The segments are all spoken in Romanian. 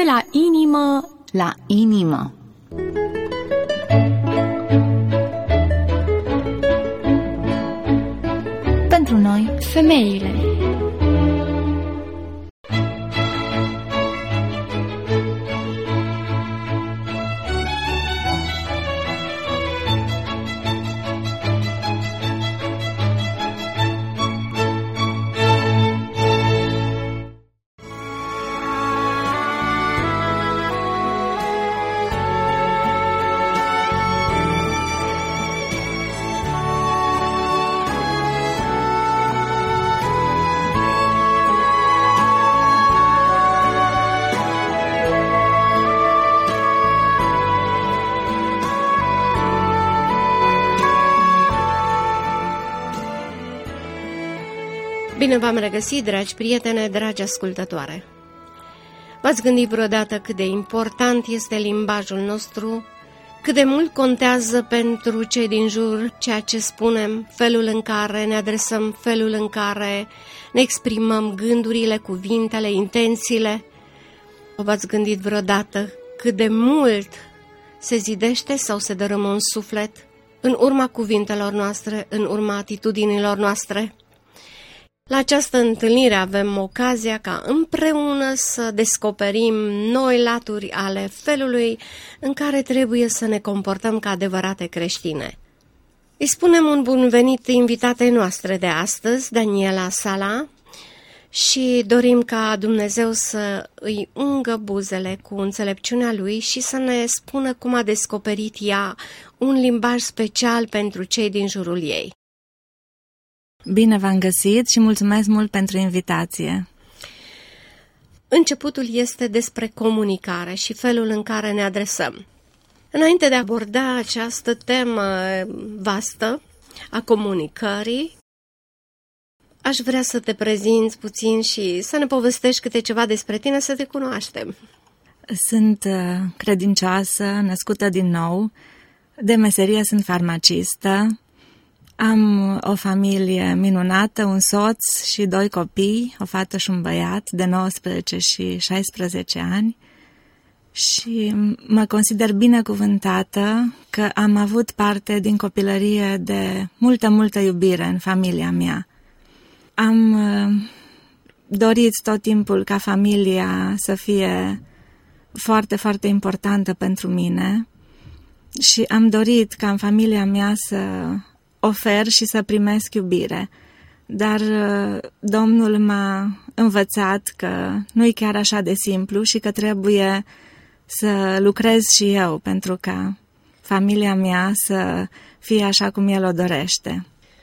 la inimă la inimă. Pentru noi, femeile. Bine v-am regăsit, dragi prietene, dragi ascultătoare! V-ați gândit vreodată cât de important este limbajul nostru, cât de mult contează pentru cei din jur ceea ce spunem, felul în care ne adresăm, felul în care ne exprimăm gândurile, cuvintele, intențiile? V-ați gândit vreodată cât de mult se zidește sau se dărâmă un suflet în urma cuvintelor noastre, în urma atitudinilor noastre? La această întâlnire avem ocazia ca împreună să descoperim noi laturi ale felului în care trebuie să ne comportăm ca adevărate creștine. Îi spunem un bun venit invitatei noastre de astăzi, Daniela Sala, și dorim ca Dumnezeu să îi ungă buzele cu înțelepciunea Lui și să ne spună cum a descoperit ea un limbaj special pentru cei din jurul ei. Bine v-am găsit și mulțumesc mult pentru invitație. Începutul este despre comunicare și felul în care ne adresăm. Înainte de a aborda această temă vastă a comunicării, aș vrea să te prezinți puțin și să ne povestești câte ceva despre tine, să te cunoaștem. Sunt credincioasă, născută din nou, de meserie sunt farmacistă. Am o familie minunată, un soț și 2 copii, o fată și un băiat de 19 și 16 ani și mă consider binecuvântată că am avut parte din copilărie de multă iubire în familia mea. Am dorit tot timpul ca familia să fie foarte importantă pentru mine și am dorit ca în familia mea să ofer și să primesc iubire. Dar Domnul m-a învățat că nu-i chiar așa de simplu și că trebuie să lucrez și eu pentru ca familia mea să fie așa cum El o dorește.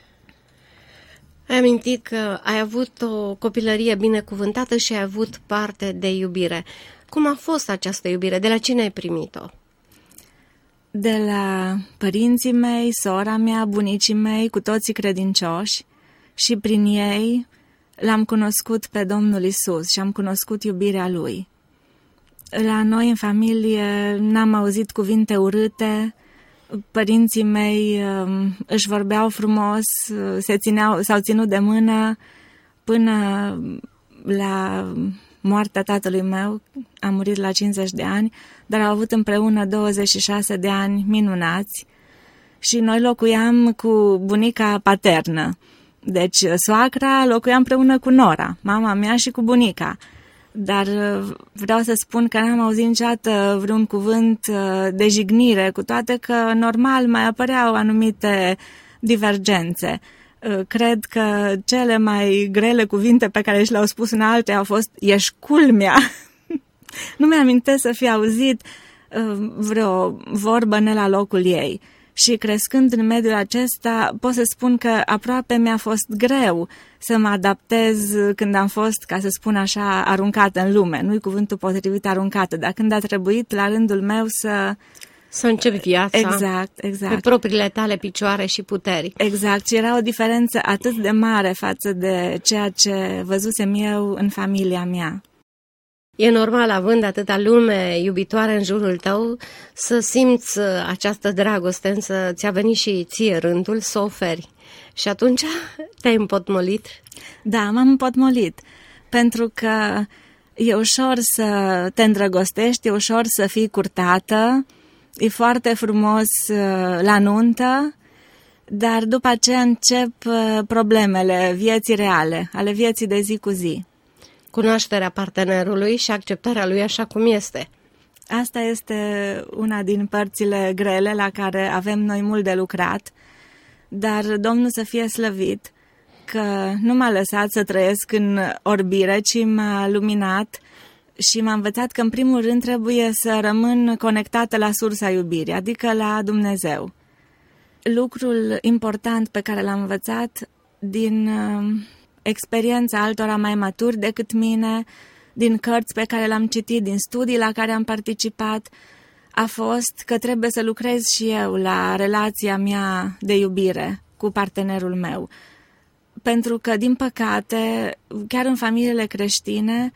Ai amintit că ai avut o copilărie binecuvântată și ai avut parte de iubire. Cum a fost această iubire? De la cine ai primit-o? De la părinții mei, sora mea, bunicii mei, cu toții credincioși și prin ei l-am cunoscut pe Domnul Isus și am cunoscut iubirea Lui. La noi în familie n-am auzit cuvinte urâte, părinții mei își vorbeau frumos, s-au ținut de mână până la moartea tatălui meu, a murit la 50 de ani, dar au avut împreună 26 de ani minunați și noi locuiam cu bunica paternă. Deci soacra locuia împreună cu nora, mama mea și cu bunica. Dar vreau să spun că n-am auzit niciodată vreun cuvânt de jignire, cu toate că normal mai apăreau anumite divergențe. Cred că cele mai grele cuvinte pe care și le-au spus în alte au fost "ești culmea". Nu mi-amintesc să fi auzit vreo vorbă ne la locul ei. Și crescând în mediul acesta, pot să spun că aproape mi-a fost greu să mă adaptez când am fost, ca să spun așa, aruncată în lume. Nu-i cuvântul potrivit, aruncată, dar când a trebuit la rândul meu să începi viața exact. Pe propriile tale picioare și puteri. Exact, și era o diferență atât de mare față de ceea ce văzusem eu în familia mea. E normal, având atâta lume iubitoare în jurul tău, să simți această dragoste, însă ți-a venit și ție rândul să oferi. Și atunci te-ai împotmolit? Da, m-am împotmolit, pentru că E ușor să te îndrăgostești, e ușor să fii curtată, e foarte frumos la nuntă, dar după aceea încep problemele vieții reale, ale vieții de zi cu zi. Cunoașterea partenerului și acceptarea lui așa cum este. Asta este una din părțile grele la care avem noi mult de lucrat, dar Domnul să fie slăvit că nu m-a lăsat să trăiesc în orbire, ci m-a luminat și m-a învățat că în primul rând trebuie să rămân conectată la sursa iubirii, adică la Dumnezeu. Lucrul important pe care l-am învățat din experiența altora mai maturi decât mine, din cărți pe care le-am citit, din studii la care am participat, a fost că trebuie să lucrez și eu la relația mea de iubire cu partenerul meu. Pentru că, din păcate, chiar în familiile creștine,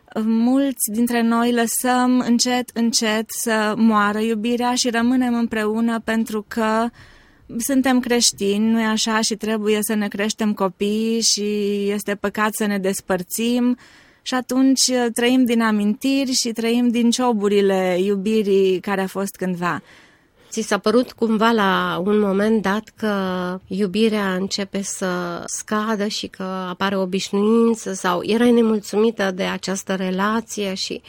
mulți dintre noi lăsăm încet să moară iubirea și rămânem împreună pentru că suntem creștini, nu-i așa, și trebuie să ne creștem copiii și este păcat să ne despărțim și atunci trăim din amintiri și trăim din cioburile iubirii care a fost cândva. Ți s-a părut cumva la un moment dat că iubirea începe să scadă și că apare obișnuință sau erai nemulțumită de această relație și...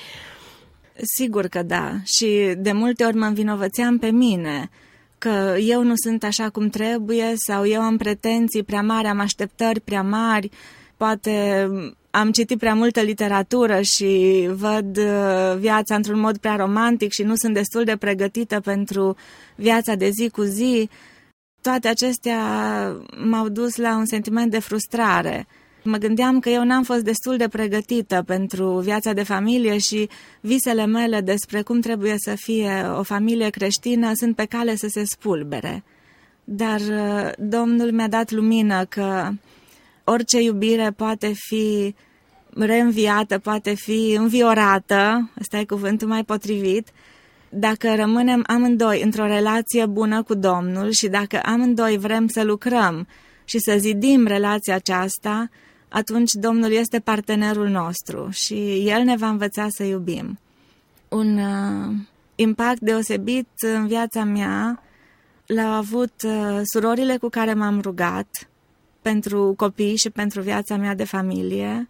Sigur că da, și de multe ori mă învinovățeam pe mine că eu nu sunt așa cum trebuie sau eu am pretenții prea mari, am așteptări prea mari, poate am citit prea multă literatură și văd viața într-un mod prea romantic și nu sunt destul de pregătită pentru viața de zi cu zi. Toate acestea m-au dus la un sentiment de frustrare. Mă gândeam că eu n-am fost destul de pregătită pentru viața de familie și visele mele despre cum trebuie să fie o familie creștină sunt pe cale să se spulbere. Dar Domnul mi-a dat lumină că orice iubire poate fi reînviată, poate fi înviorată, ăsta e cuvântul mai potrivit, dacă rămânem amândoi într-o relație bună cu Domnul și dacă amândoi vrem să lucrăm și să zidim relația aceasta, atunci Domnul este partenerul nostru și El ne va învăța să iubim. Un impact deosebit în viața mea l-au avut surorile cu care m-am rugat pentru copii și pentru viața mea de familie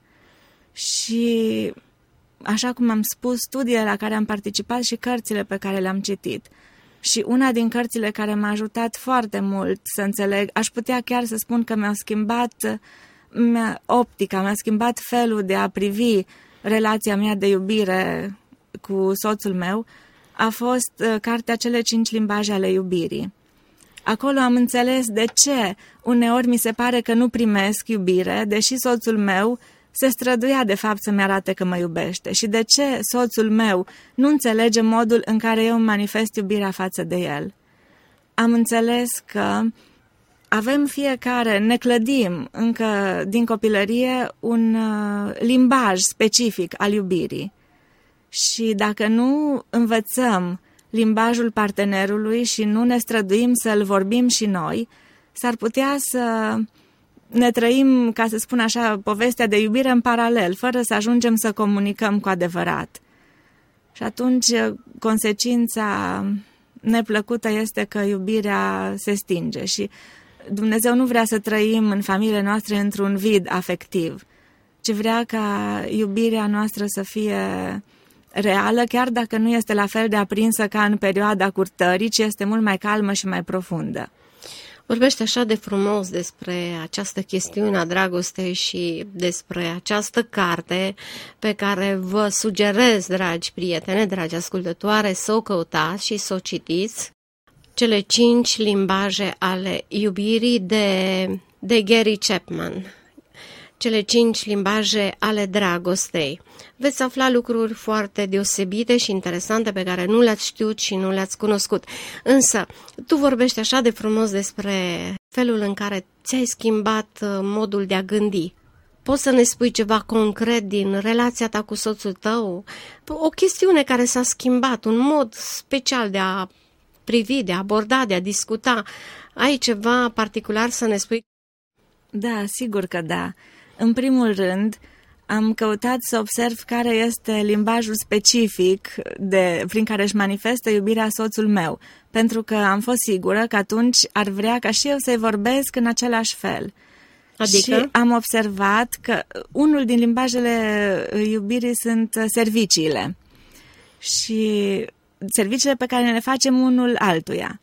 și, așa cum am spus, studiile la care am participat și cărțile pe care le-am citit. Și una din cărțile care m-a ajutat foarte mult să înțeleg, aș putea chiar să spun că mi-au schimbat optica, mi-a schimbat felul de a privi relația mea de iubire cu soțul meu, a fost cartea Cele 5 limbaje ale iubirii. Acolo am înțeles de ce uneori mi se pare că nu primesc iubire, deși soțul meu se străduia de fapt să-mi arate că mă iubește și de ce soțul meu nu înțelege modul în care eu manifest iubirea față de el. Am înțeles că avem fiecare, ne clădim încă din copilărie un limbaj specific al iubirii și dacă nu învățăm limbajul partenerului și nu ne străduim să-l vorbim și noi, s-ar putea să ne trăim, ca să spun așa, povestea de iubire în paralel, fără să ajungem să comunicăm cu adevărat. Și atunci consecința neplăcută este că iubirea se stinge și Dumnezeu nu vrea să trăim în familiile noastre într-un vid afectiv, ci vrea ca iubirea noastră să fie reală, chiar dacă nu este la fel de aprinsă ca în perioada curtării, ci este mult mai calmă și mai profundă. Vorbește așa de frumos despre această chestiune a dragostei și despre această carte pe care vă sugerez, dragi prietene, dragi ascultătoare, să o căutați și să o citiți. Cele 5 limbaje ale iubirii de Gary Chapman. Cele 5 limbaje ale dragostei. Veți afla lucruri foarte deosebite și interesante pe care nu le-ați știut și nu le-ați cunoscut. Însă, tu vorbești așa de frumos despre felul în care ți-ai schimbat modul de a gândi. Poți să ne spui ceva concret din relația ta cu soțul tău? O chestiune care s-a schimbat, un mod special de a privi, de a aborda, de a discuta. Ai ceva particular să ne spui? Da, sigur că da. În primul rând, am căutat să observ care este limbajul specific prin care își manifestă iubirea soțul meu, pentru că am fost sigură că atunci ar vrea ca și eu să-i vorbesc în același fel. Adică? Și am observat că unul din limbajele iubirii sunt serviciile. Și serviciile pe care le facem unul altuia.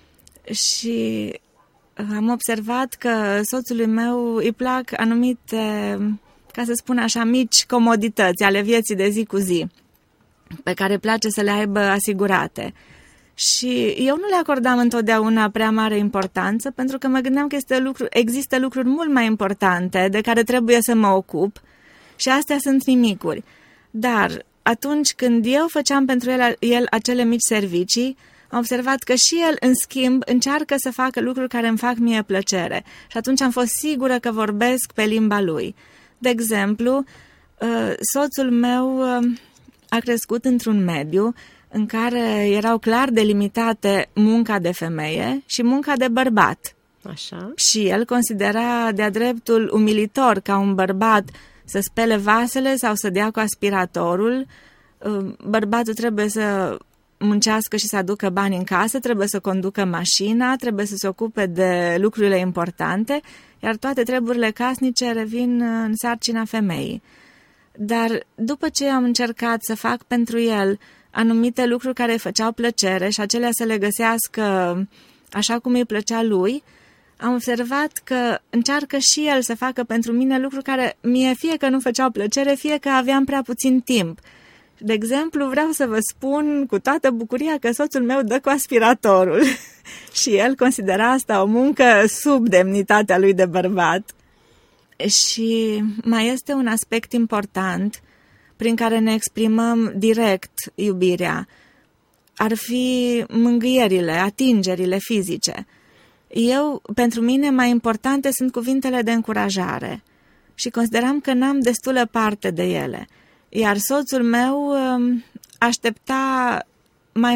Și am observat că soțului meu îi plac anumite, ca să spun așa, mici comodități ale vieții de zi cu zi, pe care place să le aibă asigurate. Și eu nu le acordam întotdeauna prea mare importanță, pentru că mă gândeam că există lucruri mult mai importante de care trebuie să mă ocup și astea sunt nimicuri. Dar atunci când eu făceam pentru el acele mici servicii, am observat că și el, în schimb, încearcă să facă lucruri care îmi fac mie plăcere. Și atunci am fost sigură că vorbesc pe limba lui. De exemplu, soțul meu a crescut într-un mediu în care erau clar delimitate munca de femeie și munca de bărbat. Așa. Și el considera de-a dreptul umilitor ca un bărbat să spele vasele sau să dea cu aspiratorul. Bărbatul trebuie să muncească și să aducă bani în casă, trebuie să conducă mașina, trebuie să se ocupe de lucrurile importante, iar toate treburile casnice revin în sarcina femeii. Dar după ce am încercat să fac pentru el anumite lucruri care îi făceau plăcere și acelea să le găsească așa cum îi plăcea lui, am observat că încearcă și el să facă pentru mine lucruri care mie fie că nu făceau plăcere, fie că aveam prea puțin timp. De exemplu, vreau să vă spun cu toată bucuria că soțul meu dă cu aspiratorul și el considera asta o muncă sub demnitatea lui de bărbat. Și mai este un aspect important prin care ne exprimăm direct iubirea. Ar fi mângâierile, atingerile fizice. Pentru mine, mai importante sunt cuvintele de încurajare și consideram că n-am destulă parte de ele. Iar soțul meu aștepta mai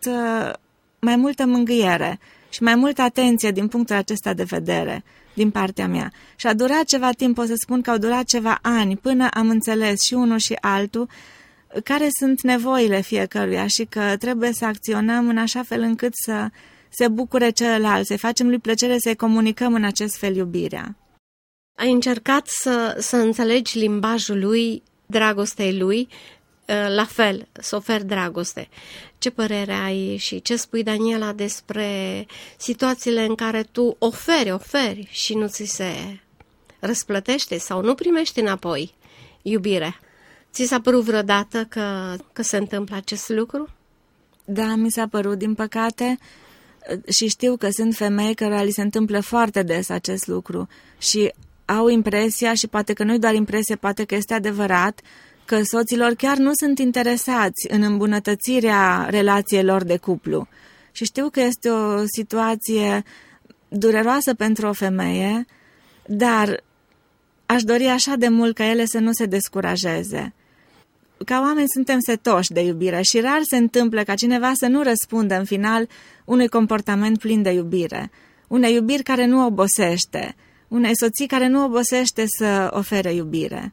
multă mângâiere și mai multă atenție din punctul acesta de vedere din partea mea. Și a durat ceva timp, pot să spun că au durat ceva ani, până am înțeles și unul și altul care sunt nevoile fiecăruia și că trebuie să acționăm în așa fel încât să se bucure celălalt, să-i facem lui plăcere, să-i comunicăm în acest fel iubirea. Ai încercat să înțelegi limbajul lui, dragostei lui, la fel, să oferi dragoste. Ce părere ai și ce spui, Daniela, despre situațiile în care tu oferi și nu ți se răsplătește sau nu primești înapoi iubire? Ți s-a părut vreodată că se întâmplă acest lucru? Da, mi s-a părut, din păcate, și știu că sunt femei care li se întâmplă foarte des acest lucru și au impresia, și poate că nu-i doar impresie, poate că este adevărat, că soților chiar nu sunt interesați în îmbunătățirea relațiilor de cuplu. Și știu că este o situație dureroasă pentru o femeie, dar aș dori așa de mult ca ele să nu se descurajeze. Ca oameni suntem setoși de iubire și rar se întâmplă ca cineva să nu răspundă în final unui comportament plin de iubire, unei iubiri care nu obosește, unei soții care nu obosește să ofere iubire.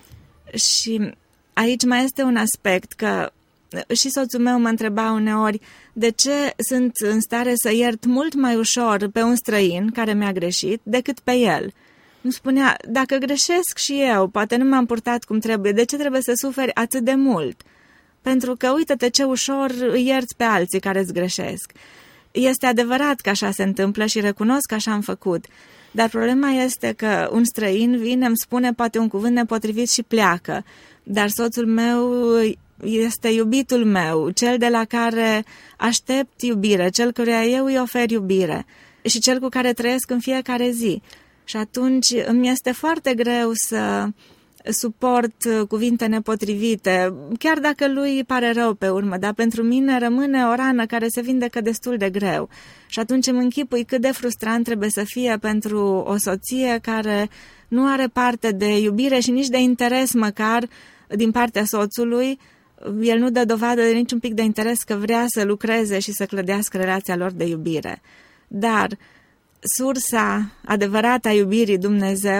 Și aici mai este un aspect, că și soțul meu mă întreba uneori de ce sunt în stare să iert mult mai ușor pe un străin care mi-a greșit decât pe el. Îmi spunea, dacă greșesc și eu, poate nu m-am purtat cum trebuie, de ce trebuie să suferi atât de mult? Pentru că uite-te ce ușor îi ierți pe alții care îți greșesc. Este adevărat că așa se întâmplă și recunosc că așa am făcut, dar problema este că un străin vine, îmi spune poate un cuvânt nepotrivit și pleacă, dar soțul meu este iubitul meu, cel de la care aștept iubire, cel căruia eu îi ofer iubire și cel cu care trăiesc în fiecare zi. Și atunci îmi este foarte greu să suport cuvinte nepotrivite, chiar dacă lui îi pare rău pe urmă, dar pentru mine rămâne o rană care se vindecă destul de greu. Și atunci îmi închipui cât de frustrant trebuie să fie pentru o soție care nu are parte de iubire și nici de interes măcar din partea soțului. El nu dă dovadă de niciun pic de interes că vrea să lucreze și să clădească relația lor de iubire. Dar sursa adevărată a iubirii, Dumnezeu,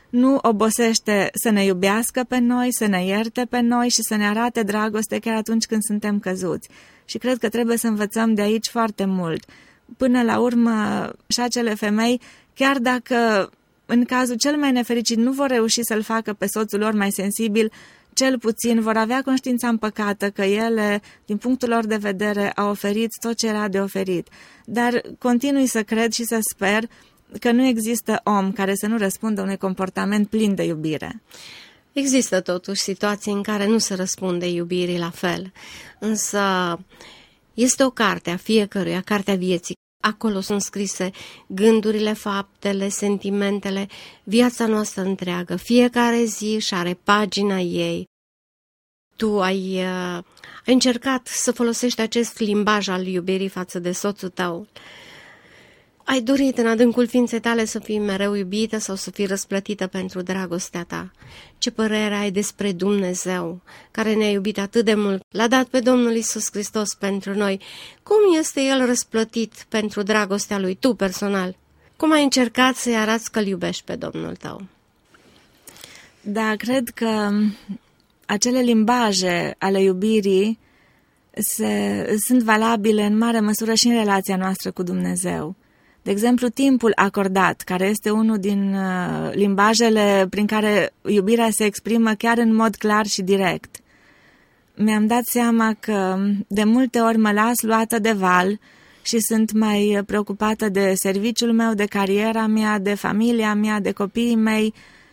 nu obosește să ne iubească pe noi, să ne ierte pe noi și să ne arate dragoste chiar atunci când suntem căzuți. Și cred că trebuie să învățăm de aici foarte mult. Până la urmă, și acele femei, chiar dacă în cazul cel mai nefericit nu vor reuși să-l facă pe soțul lor mai sensibil, cel puțin vor avea conștiința împăcată că ele, din punctul lor de vedere, au oferit tot ce era de oferit. Dar continui să cred și să sper că nu există om care să nu răspundă unui comportament plin de iubire. Există totuși situații în care nu se răspunde iubirii la fel, însă este o carte a fiecăruia, cartea vieții. Acolo sunt scrise gândurile, faptele, sentimentele, viața noastră întreagă. Fiecare zi și are pagina ei. Tu ai încercat să folosești acest limbaj al iubirii față de soțul tău. Ai dorit în adâncul ființei tale să fii mereu iubită sau să fii răsplătită pentru dragostea ta. Ce părere ai despre Dumnezeu, care ne-a iubit atât de mult, l-a dat pe Domnul Iisus Hristos pentru noi? Cum este El răsplătit pentru dragostea Lui, tu personal? Cum ai încercat să-i arăți că-L iubești pe Domnul tău? Da, cred că acele limbaje ale iubirii sunt valabile în mare măsură și în relația noastră cu Dumnezeu. De exemplu, timpul acordat, care este unul din limbajele prin care iubirea se exprimă chiar în mod clar și direct. Mi-am dat seama că de multe ori mă las luată de val și sunt mai preocupată de serviciul meu, de cariera mea, de familia mea, de copiii mei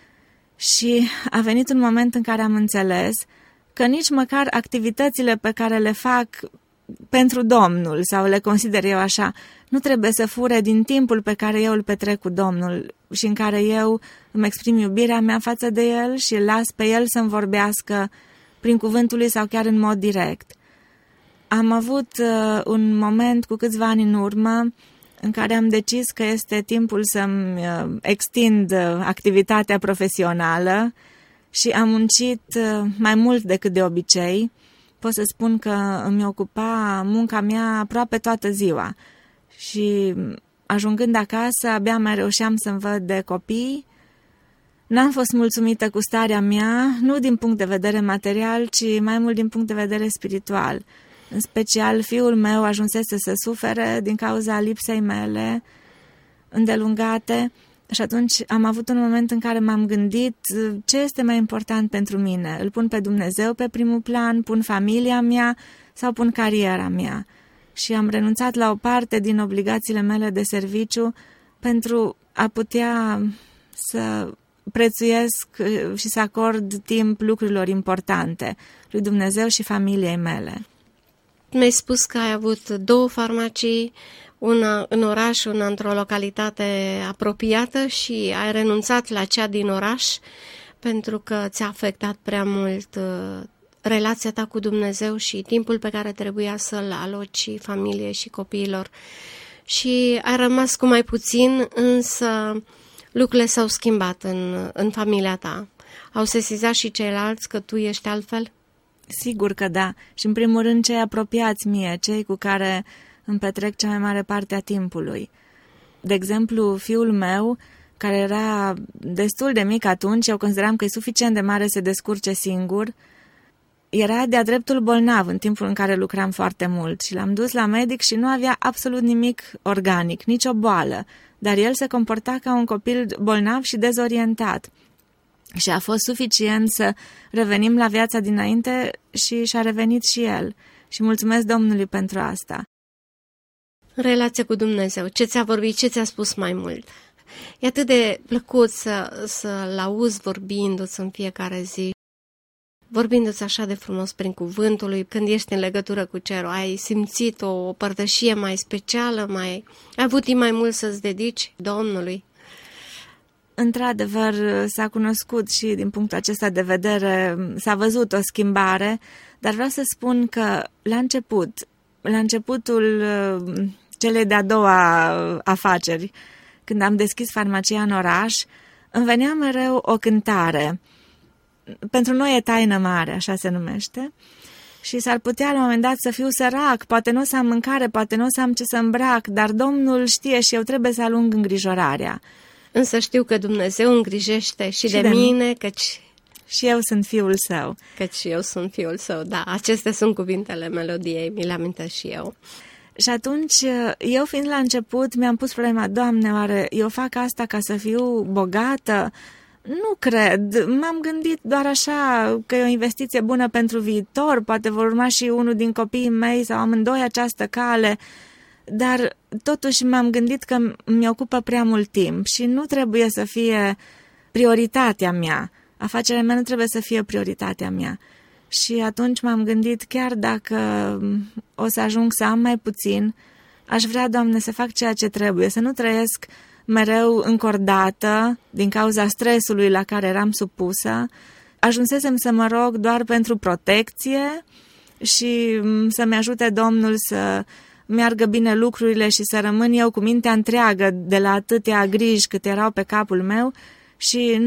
și a venit un moment în care am înțeles că nici măcar activitățile pe care le fac pentru Domnul, sau le consider eu așa, nu trebuie să fure din timpul pe care eu îl petrec cu Domnul și în care eu îmi exprim iubirea mea față de El și îl las pe El să-mi vorbească prin cuvântul Lui sau chiar în mod direct. Am avut un moment cu câțiva ani în urmă în care am decis că este timpul să-mi extind activitatea profesională și am muncit mai mult decât de obicei. Pot să spun că îmi ocupa munca mea aproape toată ziua și ajungând acasă abia mai reușeam să-mi văd de copii. N-am fost mulțumită cu starea mea, nu din punct de vedere material, ci mai mult din punct de vedere spiritual. În special, fiul meu ajunsese să sufere din cauza lipsei mele îndelungate și atunci am avut un moment în care m-am gândit ce este mai important pentru mine. Îl pun pe Dumnezeu pe primul plan, pun familia mea sau pun cariera mea. Și am renunțat la o parte din obligațiile mele de serviciu pentru a putea să prețuiesc și să acord timp lucrurilor importante lui Dumnezeu și familiei mele. Mi-ai spus că ai avut 2 farmacii, una în oraș, una într-o localitate apropiată și ai renunțat la cea din oraș pentru că ți-a afectat prea mult relația ta cu Dumnezeu și timpul pe care trebuia să-l aloci familiei și copiilor. Și ai rămas cu mai puțin, însă lucrurile s-au schimbat în familia ta. Au sesizat și ceilalți că tu ești altfel? Sigur că da. Și în primul rând cei apropiați mie, cei cu care îmi petrec cea mai mare parte a timpului. De exemplu, fiul meu, care era destul de mic atunci, eu consideram că e suficient de mare să se descurce singur, era de-a dreptul bolnav în timpul în care lucram foarte mult și l-am dus la medic și nu avea absolut nimic organic, nicio boală, dar el se comporta ca un copil bolnav și dezorientat. Și a fost suficient să revenim la viața dinainte și și-a revenit și el. Și mulțumesc Domnului pentru asta. Relația cu Dumnezeu, ce ți-a vorbit, ce ți-a spus mai mult? E atât de plăcut să-L auzi vorbindu-ți în fiecare zi, vorbindu-ți așa de frumos prin cuvântul Lui, când ești în legătură cu cerul. Ai simțit o părtășie mai specială, ai avut timp mai mult să-ți dedici Domnului? Într-adevăr, s-a cunoscut și din punctul acesta de vedere, s-a văzut o schimbare, dar vreau să spun că la începutul celei de-a doua afaceri, când am deschis farmacia în oraș, îmi venea mereu o cântare. Pentru noi e taină mare, așa se numește, și s-ar putea la un moment dat să fiu sărac, poate nu o să am mâncare, poate nu o să am ce să îmbrac, dar Domnul știe și eu trebuie să alung îngrijorarea. Însă știu că Dumnezeu îngrijește și de mine, căci și eu sunt fiul său. Căci eu sunt fiul său, da. Acestea sunt cuvintele melodiei, mi le amintesc și eu. Și atunci, eu fiind la început, mi-am pus problema, Doamne, oare eu fac asta ca să fiu bogată? Nu cred. M-am gândit doar așa că e o investiție bună pentru viitor, poate vor urma și unul din copiii mei sau amândoi această cale, dar totuși m-am gândit că mi ocupă prea mult timp și nu trebuie să fie prioritatea mea. Afacerea mea nu trebuie să fie prioritatea mea. Și atunci m-am gândit, chiar dacă o să ajung să am mai puțin, aș vrea, Doamne, să fac ceea ce trebuie, să nu trăiesc mereu încordată din cauza stresului la care eram supusă. Ajunsesem să mă rog doar pentru protecție și să-mi ajute Domnul să meargă bine lucrurile și să rămân eu cu mintea întreagă de la atâtea griji cât erau pe capul meu. Și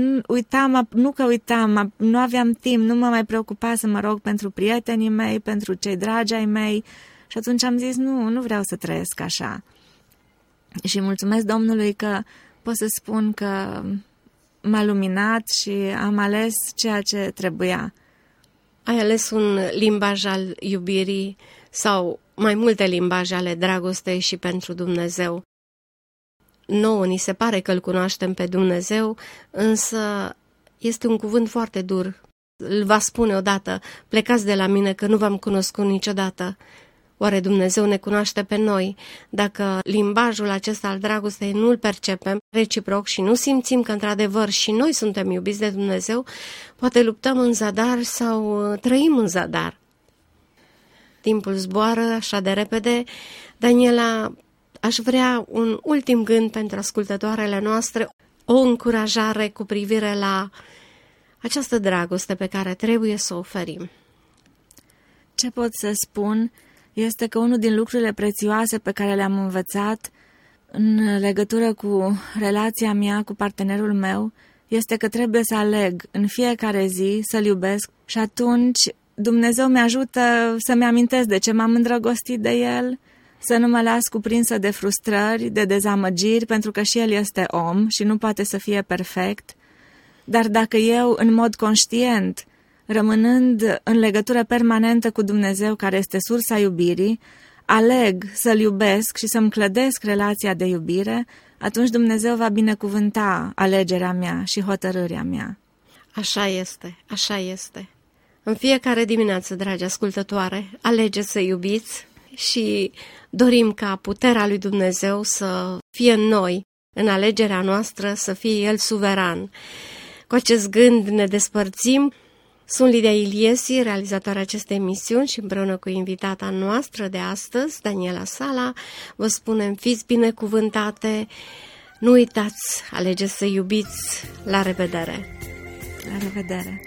nu aveam timp, nu mă mai preocupa să mă rog pentru prietenii mei, pentru cei dragi ai mei. Și atunci am zis, nu vreau să trăiesc așa. Și mulțumesc Domnului că pot să spun că m-a luminat și am ales ceea ce trebuia. Ai ales un limbaj al iubirii sau mai multe limbaje ale dragostei și pentru Dumnezeu. Nouă ni se pare că îl cunoaștem pe Dumnezeu, însă este un cuvânt foarte dur. Îl va spune odată, plecați de la mine că nu v-am cunoscut niciodată. Oare Dumnezeu ne cunoaște pe noi? Dacă limbajul acesta al dragostei nu îl percepem reciproc și nu simțim că într-adevăr și noi suntem iubiți de Dumnezeu, poate luptăm în zadar sau trăim în zadar. Timpul zboară așa de repede. Daniela, aș vrea un ultim gând pentru ascultătoarele noastre, o încurajare cu privire la această dragoste pe care trebuie să o oferim. Ce pot să spun este că unul din lucrurile prețioase pe care le-am învățat în legătură cu relația mea cu partenerul meu este că trebuie să aleg în fiecare zi să-l iubesc și atunci Dumnezeu mi-ajută să-mi amintesc de ce m-am îndrăgostit de el, să nu mă las cuprinsă de frustrări, de dezamăgiri, pentru că și el este om și nu poate să fie perfect. Dar dacă eu, în mod conștient, rămânând în legătură permanentă cu Dumnezeu, care este sursa iubirii, aleg să-L iubesc și să-mi clădesc relația de iubire, atunci Dumnezeu va binecuvânta alegerea mea și hotărârea mea. Așa este, așa este. În fiecare dimineață, dragi ascultătoare, alegeți să iubiți și dorim ca puterea lui Dumnezeu să fie în noi, în alegerea noastră, să fie El suveran. Cu acest gând ne despărțim. Sunt Lidia Iliesi, realizatoarea acestei emisiuni și împreună cu invitata noastră de astăzi, Daniela Sala, vă spunem, fiți binecuvântate, nu uitați, alegeți să iubiți. La revedere! La revedere!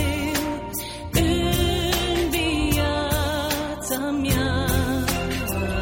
Mia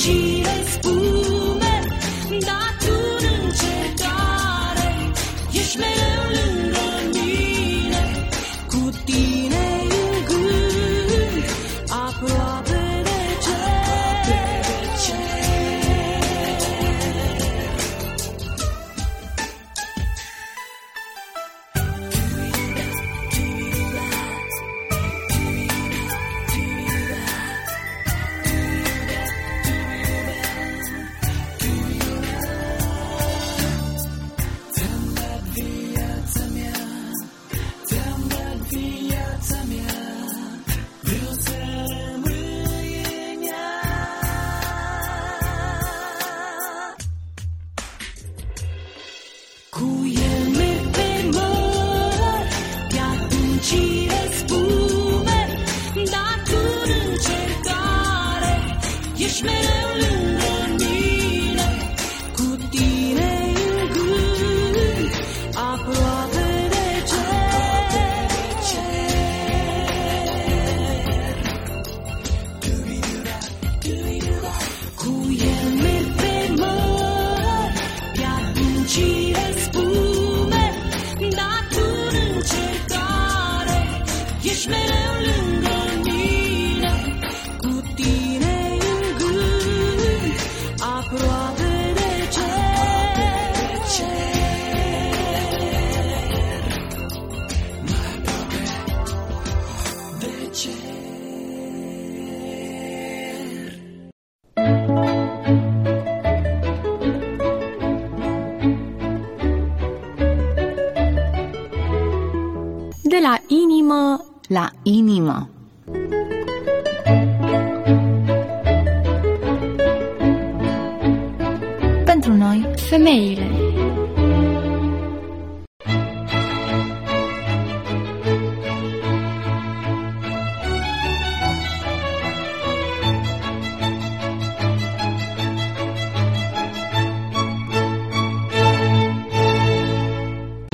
adâncile spume, dar tu în încetare ești mereu lângă mine, cu tine în gând, aproape de cer. Cu el merg pe măr, te adâncile spume, dar tu în încercare ești mereu lângă mine, cu tine în gând, aproape de cer. Cu el merg pe măr, te adâncile spume, dar tu în încercare ești mereu lângă mine, cu tine în gând, aproape de cer. Mai aproape de cer. De la inimă la inimă. Pentru noi, femeile.